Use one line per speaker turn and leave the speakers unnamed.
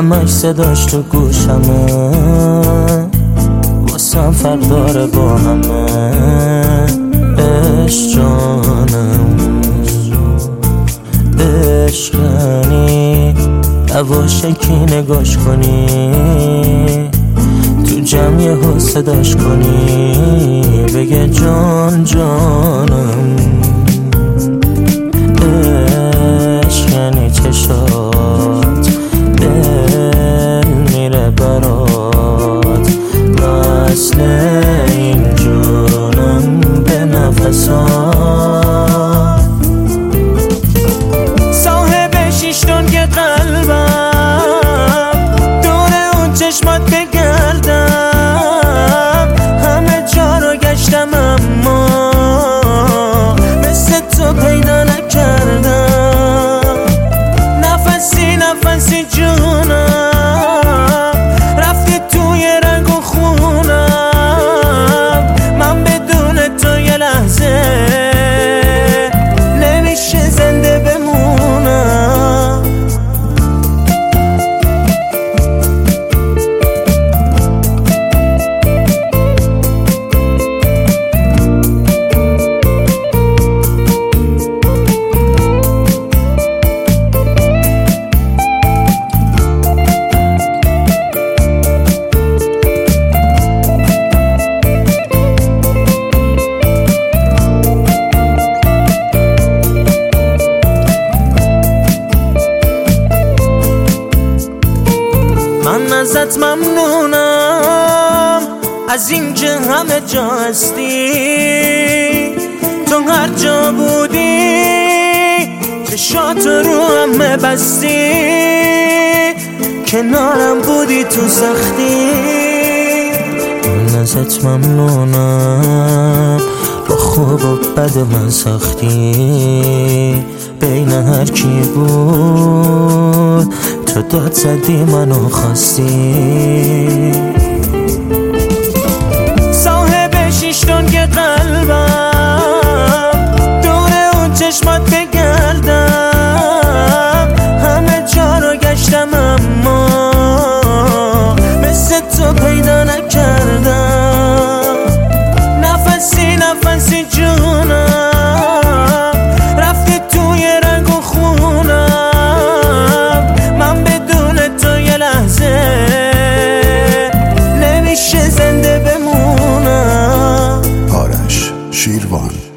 همش صداش تو گوشمه، واسم فرق داره با همه. عشق جانم عشقنی، یواشکی نگاش کنی، تو جمع یهو صداش کنی، بگه جان جانم. عشق یعنی چشات، دل میره برات، مثل این جونم به نفسات. صاحب 6 دنگ قلبم، دور اون چشمات بگردم، همه جا رو گشتم اما مثل تو پیدا نکردم. نفسی نفسی جونم، رفتی توی رنگ و خونم، من بدون تو یه لحظه نمیشه زنده بمونم. من ازت ممنونم از این که همه جا هستی، تو هر جا بودی چشات رو همه بستی، کنارم بودی تو سختی. من ازت ممنونم با خوب و بد من ساختی، بین هر کی بود تو داد زدی منو خواستی. صاحب 6 دنگ قلبم، دور اون چشمات بگردم، همه جا رو گشتم اما مثل تو پیدا نکردم. نفسی نفسی جونم، رفتی توی رنگ و خونم، من بدون تو یه لحظه نمیشه زنده بمونم.
آرش شیروان.